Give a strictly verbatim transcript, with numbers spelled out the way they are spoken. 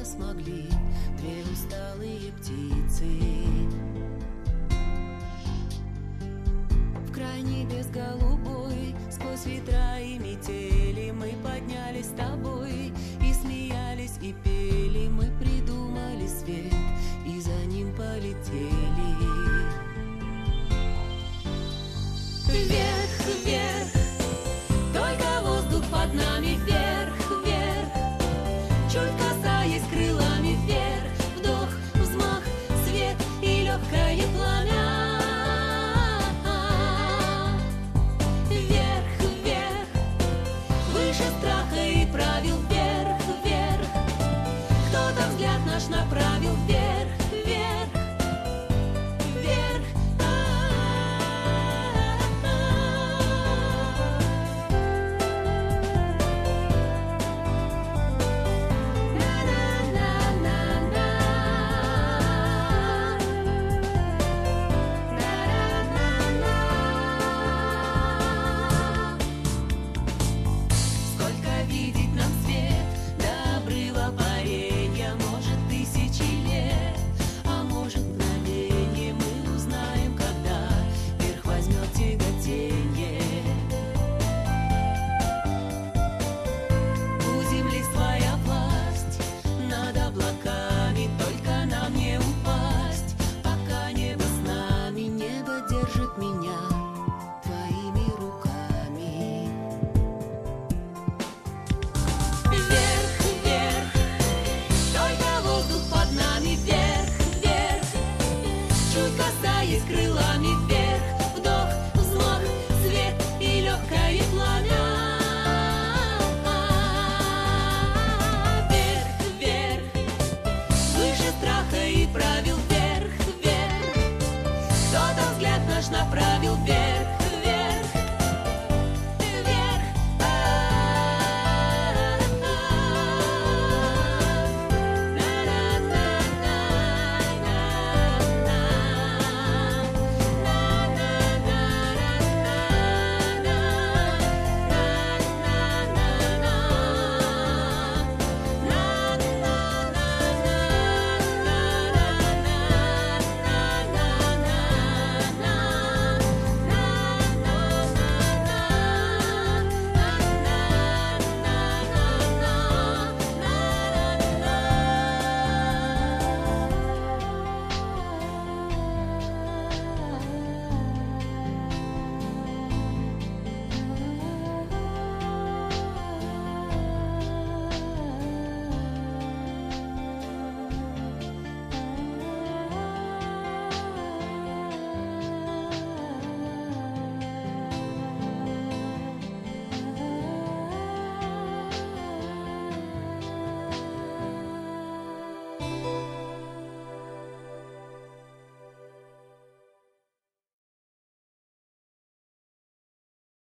смогли две усталые птицы. В край небес голубой, сквозь ветра и метели мы поднялись с тобой и смеялись, и пели. Мы придумали свет и за ним полетели. Вверх, вверх, только воздух под нами. Вверх, вверх, чуть касаясь крылами. Вверх, вдох, взмах, свет и легкое пламя. Вверх, вверх, выше страха и правил. Вверх, вверх, кто-то взгляд наш направил.